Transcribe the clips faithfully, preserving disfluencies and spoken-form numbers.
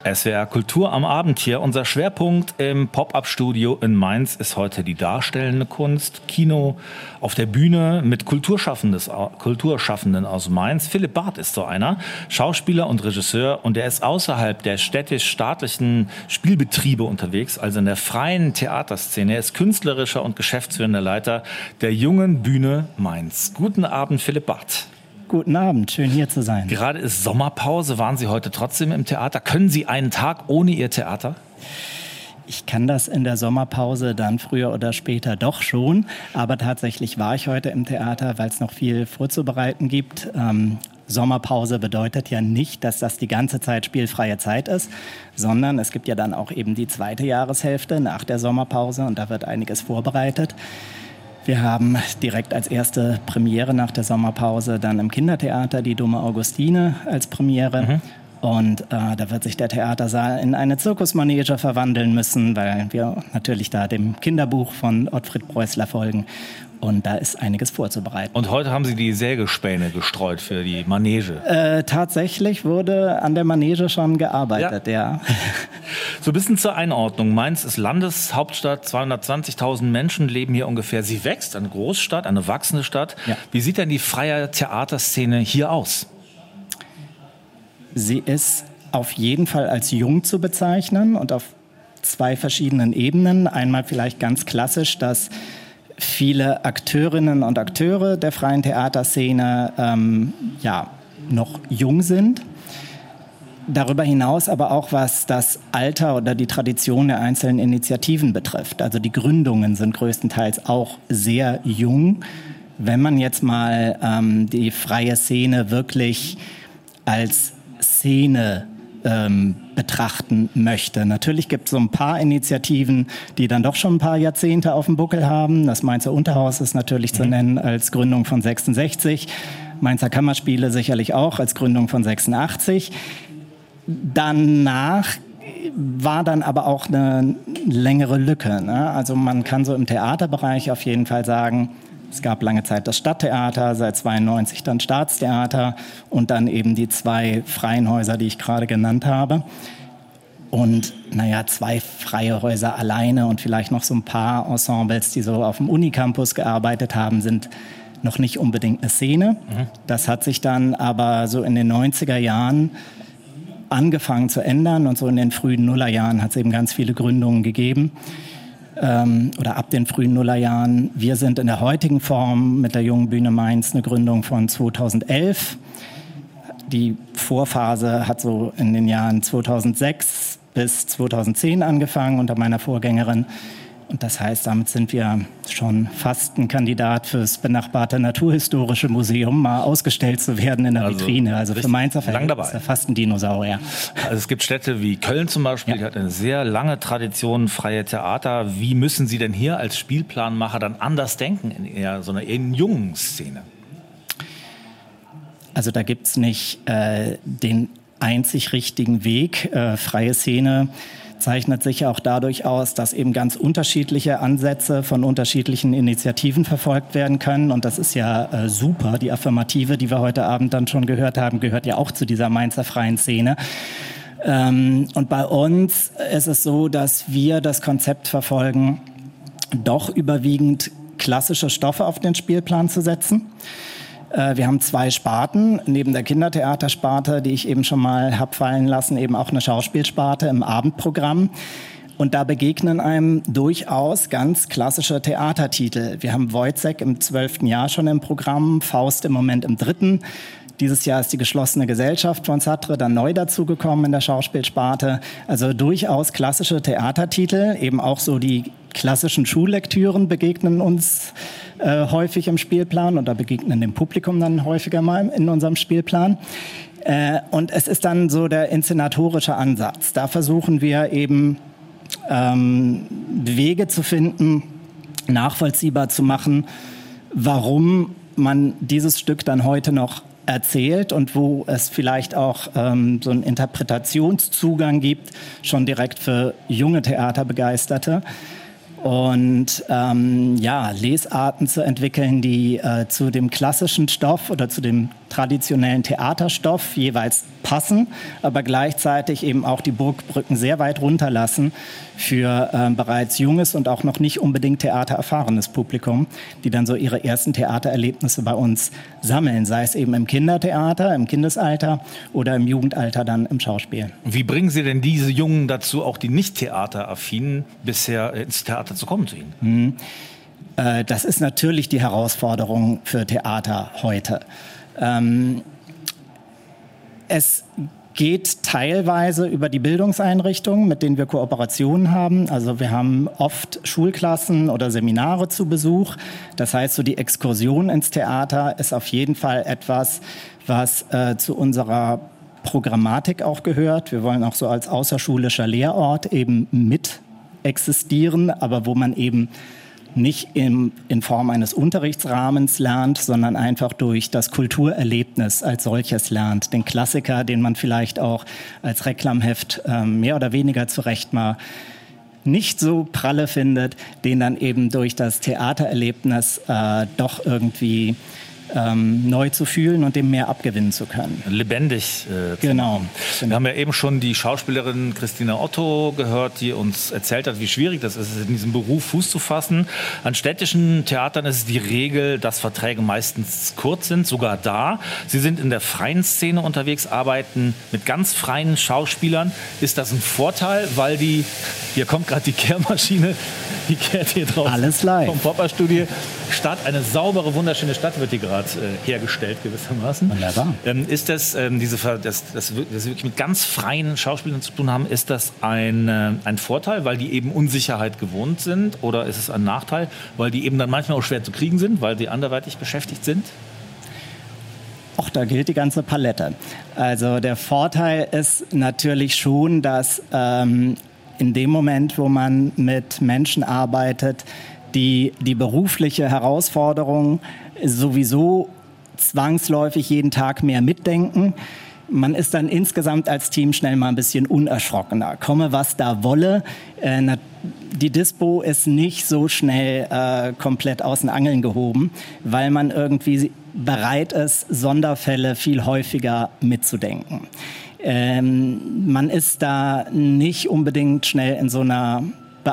S W R Kultur am Abend hier. Unser Schwerpunkt im Pop-Up-Studio in Mainz ist heute die darstellende Kunst. Kino auf der Bühne mit Kulturschaffenden aus Mainz. Philipp Barth ist so einer, Schauspieler und Regisseur. Und er ist außerhalb der städtisch-staatlichen Spielbetriebe unterwegs, also in der freien Theaterszene. Er ist künstlerischer und geschäftsführender Leiter der Jungen Bühne Mainz. Guten Abend, Philipp Barth. Guten Abend, schön hier zu sein. Gerade ist Sommerpause, waren Sie heute trotzdem im Theater? Können Sie einen Tag ohne Ihr Theater? Ich kann das in der Sommerpause dann früher oder später doch schon, aber tatsächlich war ich heute im Theater, weil es noch viel vorzubereiten gibt. Ähm, Sommerpause bedeutet ja nicht, dass das die ganze Zeit spielfreie Zeit ist, sondern es gibt ja dann auch eben die zweite Jahreshälfte nach der Sommerpause und da wird einiges vorbereitet. Wir haben direkt als erste Premiere nach der Sommerpause dann im Kindertheater die Dumme Augustine als Premiere. Mhm. Und äh, da wird sich der Theatersaal in eine Zirkusmanege verwandeln müssen, weil wir natürlich da dem Kinderbuch von Ottfried Preußler folgen. Und da ist einiges vorzubereiten. Und heute haben Sie die Sägespäne gestreut für die Manege? Äh, tatsächlich wurde an der Manege schon gearbeitet, ja. ja. So ein bisschen zur Einordnung. Mainz ist Landeshauptstadt, zweihundertzwanzigtausend Menschen leben hier ungefähr. Sie wächst, eine Großstadt, eine wachsende Stadt. Ja. Wie sieht denn die freie Theaterszene hier aus? Sie ist auf jeden Fall als jung zu bezeichnen und auf zwei verschiedenen Ebenen. Einmal vielleicht ganz klassisch, dass viele Akteurinnen und Akteure der freien Theaterszene ähm, ja, noch jung sind. Darüber hinaus aber auch, was das Alter oder die Tradition der einzelnen Initiativen betrifft. Also die Gründungen sind größtenteils auch sehr jung. Wenn man jetzt mal ähm, die freie Szene wirklich als Szene ähm, betrachten möchte. Natürlich gibt es so ein paar Initiativen, die dann doch schon ein paar Jahrzehnte auf dem Buckel haben. Das Mainzer Unterhaus ist natürlich mhm. zu nennen als Gründung von sechsundsechzig. Mainzer Kammerspiele sicherlich auch als Gründung von sechsundachtzig. Danach war dann aber auch eine längere Lücke, ne? Also man kann so im Theaterbereich auf jeden Fall sagen, es gab lange Zeit das Stadttheater, seit zweiundneunzig dann Staatstheater und dann eben die zwei freien Häuser, die ich gerade genannt habe. Und naja, zwei freie Häuser alleine und vielleicht noch so ein paar Ensembles, die so auf dem Unicampus gearbeitet haben, sind noch nicht unbedingt eine Szene. Mhm. Das hat sich dann aber so in den neunziger Jahren angefangen zu ändern und so in den frühen Nullerjahren hat es eben ganz viele Gründungen gegeben. Ähm, oder ab den frühen Nullerjahren. Wir sind in der heutigen Form mit der Jungen Bühne Mainz eine Gründung von zweitausendelf. Die Vorphase hat so in den Jahren zweitausendsechs bis zweitausendzehn angefangen unter meiner Vorgängerin. Und das heißt, damit sind wir schon fast ein Kandidat fürs benachbarte Naturhistorische Museum, mal ausgestellt zu werden in der also Vitrine. Also für Mainzer Verhältnisse ist fast ein Dinosaurier. Also es gibt Städte wie Köln zum Beispiel, ja. die hat eine sehr lange Tradition, freie Theater. Wie müssen Sie denn hier als Spielplanmacher dann anders denken in eher so einer eher jungen Szene? Also da gibt es nicht äh, den einzig richtigen Weg. Äh, freie Szene zeichnet sich auch dadurch aus, dass eben ganz unterschiedliche Ansätze von unterschiedlichen Initiativen verfolgt werden können. Und das ist ja äh, super. Die Affirmative, die wir heute Abend dann schon gehört haben, gehört ja auch zu dieser Mainzer freien Szene. Ähm, und bei uns ist es so, dass wir das Konzept verfolgen, doch überwiegend klassische Stoffe auf den Spielplan zu setzen. Wir haben zwei Sparten, neben der Kindertheatersparte, die ich eben schon mal hab fallen lassen, eben auch eine Schauspielsparte im Abendprogramm. Und da begegnen einem durchaus ganz klassische Theatertitel. Wir haben Wojciech im zwölften Jahr schon im Programm, Faust im Moment im dritten. Dieses Jahr ist die geschlossene Gesellschaft von Sartre dann neu dazugekommen in der Schauspielsparte. Also durchaus klassische Theatertitel, eben auch so die klassischen Schullektüren begegnen uns äh, häufig im Spielplan oder begegnen dem Publikum dann häufiger mal in unserem Spielplan. Äh, und es ist dann so der inszenatorische Ansatz. Da versuchen wir eben ähm, Wege zu finden, nachvollziehbar zu machen, warum man dieses Stück dann heute noch erzählt und wo es vielleicht auch ähm, so einen Interpretationszugang gibt, schon direkt für junge Theaterbegeisterte. Und ähm, ja, Lesarten zu entwickeln, die äh, zu dem klassischen Stoff oder zu dem traditionellen Theaterstoff jeweils passen, aber gleichzeitig eben auch die Burgbrücken sehr weit runterlassen für äh, bereits junges und auch noch nicht unbedingt theatererfahrenes Publikum, die dann so ihre ersten Theatererlebnisse bei uns sammeln, sei es eben im Kindertheater, im Kindesalter oder im Jugendalter dann im Schauspiel. Wie bringen Sie denn diese Jungen dazu, auch die nicht theateraffinen, bisher ins Theater zu kommen zu Ihnen? Mhm. Äh, das ist natürlich die Herausforderung für Theater heute. Ähm, es geht teilweise über die Bildungseinrichtungen, mit denen wir Kooperationen haben. Also wir haben oft Schulklassen oder Seminare zu Besuch. Das heißt, so die Exkursion ins Theater ist auf jeden Fall etwas, was äh, zu unserer Programmatik auch gehört. Wir wollen auch so als außerschulischer Lehrort eben mit existieren, aber wo man eben nicht in, in Form eines Unterrichtsrahmens lernt, sondern einfach durch das Kulturerlebnis als solches lernt. Den Klassiker, den man vielleicht auch als Reklamheft äh, mehr oder weniger zurecht mal nicht so pralle findet, den dann eben durch das Theatererlebnis äh, doch irgendwie ähm, neu zu fühlen und dem mehr abgewinnen zu können. Lebendig. Äh, genau. Wir haben ja eben schon die Schauspielerin Christina Otto gehört, die uns erzählt hat, wie schwierig das ist, in diesem Beruf Fuß zu fassen. An städtischen Theatern ist es die Regel, dass Verträge meistens kurz sind, sogar da. Sie sind in der freien Szene unterwegs, arbeiten mit ganz freien Schauspielern. Ist das ein Vorteil, weil die, hier kommt gerade die Kehrmaschine, die kehrt hier drauf. Alles live. Vom Pop-Up-Studio. Stadt, eine saubere, wunderschöne Stadt wird hier gerade äh, hergestellt gewissermaßen. Wunderbar. Ähm, ist das, ähm, diese, das, das, das wirklich mit ganz freien Schauspielern zu tun haben, ist das ein, äh, ein Vorteil, weil die eben Unsicherheit gewohnt sind, oder ist es ein Nachteil, weil die eben dann manchmal auch schwer zu kriegen sind, weil sie anderweitig beschäftigt sind? Auch da gilt die ganze Palette. Also der Vorteil ist natürlich schon, dass ähm, in dem Moment, wo man mit Menschen arbeitet, die die berufliche Herausforderung sowieso zwangsläufig jeden Tag mehr mitdenken. Man ist dann insgesamt als Team schnell mal ein bisschen unerschrockener. Komme, was da wolle. Äh, die Dispo ist nicht so schnell äh, komplett aus den Angeln gehoben, weil man irgendwie bereit ist, Sonderfälle viel häufiger mitzudenken. Ähm, man ist da nicht unbedingt schnell in so einer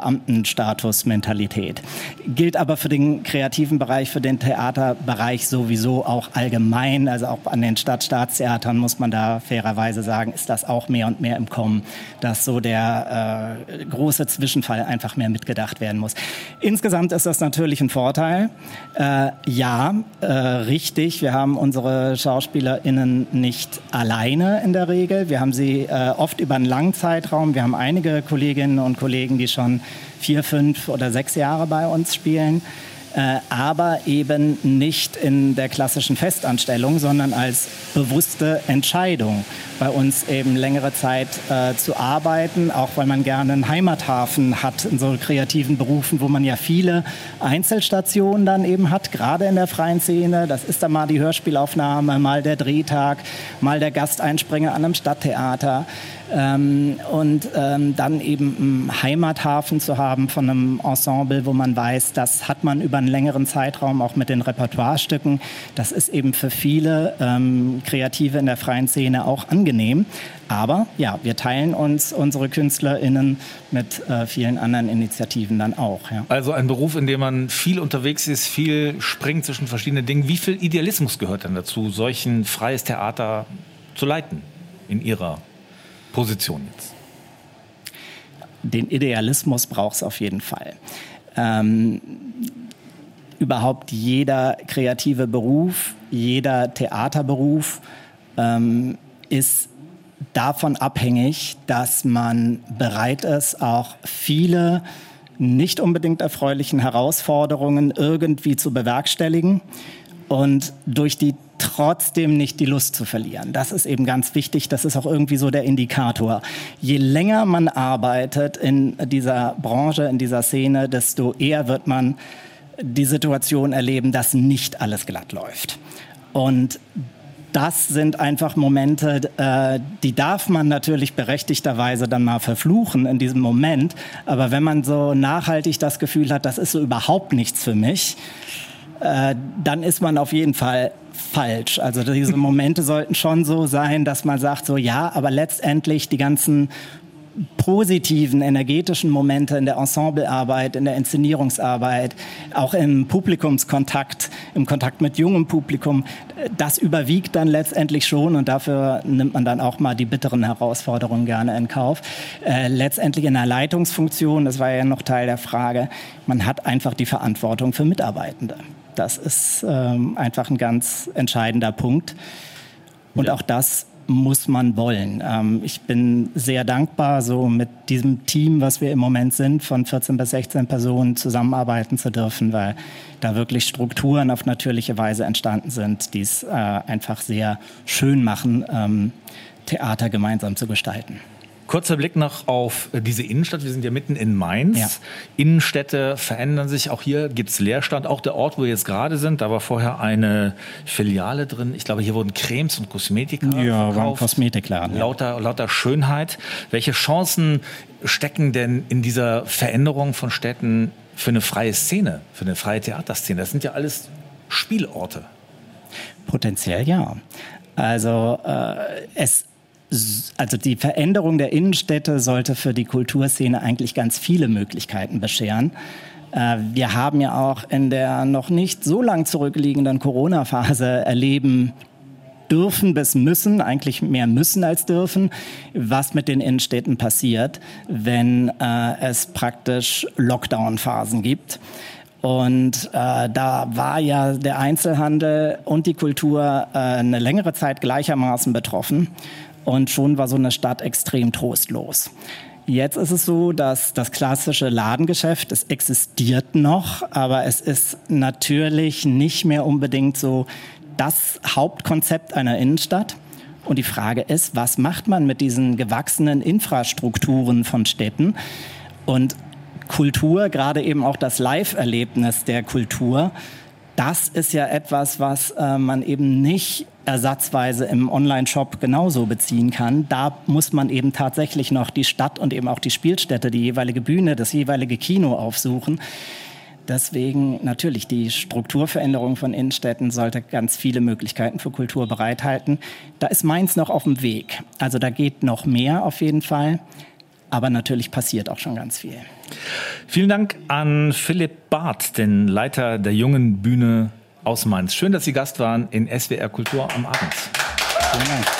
Beamtenstatus-Mentalität. Gilt aber für den kreativen Bereich, für den Theaterbereich sowieso auch allgemein. Also auch an den Stadtstaatstheatern muss man da fairerweise sagen, ist das auch mehr und mehr im Kommen, dass so der äh, große Zwischenfall einfach mehr mitgedacht werden muss. Insgesamt ist das natürlich ein Vorteil. Äh, ja, äh, richtig, wir haben unsere SchauspielerInnen nicht alleine in der Regel. Wir haben sie äh, oft über einen langen Zeitraum. Wir haben einige Kolleginnen und Kollegen, die schon vier, fünf oder sechs Jahre bei uns spielen, äh, aber eben nicht in der klassischen Festanstellung, sondern als bewusste Entscheidung, bei uns eben längere Zeit äh, zu arbeiten, auch weil man gerne einen Heimathafen hat in so kreativen Berufen, wo man ja viele Einzelstationen dann eben hat, gerade in der freien Szene. Das ist dann mal die Hörspielaufnahme, mal der Drehtag, mal der Gasteinspringer an einem Stadttheater. Ähm, und ähm, dann eben einen Heimathafen zu haben von einem Ensemble, wo man weiß, das hat man über einen längeren Zeitraum auch mit den Repertoirestücken. Das ist eben für viele ähm, Kreative in der freien Szene auch angenehm. Aber ja, wir teilen uns unsere KünstlerInnen mit äh, vielen anderen Initiativen dann auch. Ja. Also ein Beruf, in dem man viel unterwegs ist, viel springt zwischen verschiedenen Dingen. Wie viel Idealismus gehört denn dazu, solch ein freies Theater zu leiten in Ihrer Position jetzt? Den Idealismus braucht es auf jeden Fall. Ähm, überhaupt jeder kreative Beruf, jeder Theaterberuf ähm, ist davon abhängig, dass man bereit ist, auch viele nicht unbedingt erfreulichen Herausforderungen irgendwie zu bewerkstelligen und durch die trotzdem nicht die Lust zu verlieren. Das ist eben ganz wichtig. Das ist auch irgendwie so der Indikator. Je länger man arbeitet in dieser Branche, in dieser Szene, desto eher wird man die Situation erleben, dass nicht alles glatt läuft. Und das sind einfach Momente, äh, die darf man natürlich berechtigterweise dann mal verfluchen in diesem Moment. Aber wenn man so nachhaltig das Gefühl hat, das ist so überhaupt nichts für mich, äh, dann ist man auf jeden Fall falsch. Also diese Momente sollten schon so sein, dass man sagt, so ja, aber letztendlich die ganzen positiven, energetischen Momente in der Ensemblearbeit, in der Inszenierungsarbeit, auch im Publikumskontakt, im Kontakt mit jungem Publikum, das überwiegt dann letztendlich schon und dafür nimmt man dann auch mal die bitteren Herausforderungen gerne in Kauf. Äh, letztendlich in der Leitungsfunktion, das war ja noch Teil der Frage, man hat einfach die Verantwortung für Mitarbeitende. Das ist ähm, einfach ein ganz entscheidender Punkt. Und ja. auch das muss man wollen. Ähm, ich bin sehr dankbar, so mit diesem Team, was wir im Moment sind, von vierzehn bis sechzehn Personen zusammenarbeiten zu dürfen, weil da wirklich Strukturen auf natürliche Weise entstanden sind, die es äh, einfach sehr schön machen, ähm, Theater gemeinsam zu gestalten. Kurzer Blick noch auf diese Innenstadt. Wir sind ja mitten in Mainz. Ja. Innenstädte verändern sich. Auch hier gibt es Leerstand. Auch der Ort, wo wir jetzt gerade sind, da war vorher eine Filiale drin. Ich glaube, hier wurden Cremes und Kosmetika ja, verkauft. War ein Kosmetikladen. Ja. Lauter, lauter Schönheit. Welche Chancen stecken denn in dieser Veränderung von Städten für eine freie Szene, für eine freie Theaterszene? Das sind ja alles Spielorte. Potenziell ja. Also äh, es Also die Veränderung der Innenstädte sollte für die Kulturszene eigentlich ganz viele Möglichkeiten bescheren. Wir haben ja auch in der noch nicht so lang zurückliegenden Corona-Phase erleben dürfen bis müssen, eigentlich mehr müssen als dürfen, was mit den Innenstädten passiert, wenn äh, es praktisch Lockdown-Phasen gibt. Und äh, da war ja der Einzelhandel und die Kultur äh, eine längere Zeit gleichermaßen betroffen. Und schon war so eine Stadt extrem trostlos. Jetzt ist es so, dass das klassische Ladengeschäft, es existiert noch, aber es ist natürlich nicht mehr unbedingt so das Hauptkonzept einer Innenstadt. Und die Frage ist, was macht man mit diesen gewachsenen Infrastrukturen von Städten? Und Kultur, gerade eben auch das Live-Erlebnis der Kultur, das ist ja etwas, was äh, man eben nicht ersatzweise im Online-Shop genauso beziehen kann. Da muss man eben tatsächlich noch die Stadt und eben auch die Spielstätte, die jeweilige Bühne, das jeweilige Kino aufsuchen. Deswegen natürlich die Strukturveränderung von Innenstädten sollte ganz viele Möglichkeiten für Kultur bereithalten. Da ist Mainz noch auf dem Weg. Also da geht noch mehr auf jeden Fall. Aber natürlich passiert auch schon ganz viel. Vielen Dank an Philipp Barth, den Leiter der Jungen Bühne aus Mainz. Schön, dass Sie Gast waren in S W R Kultur am Abend. Vielen Dank.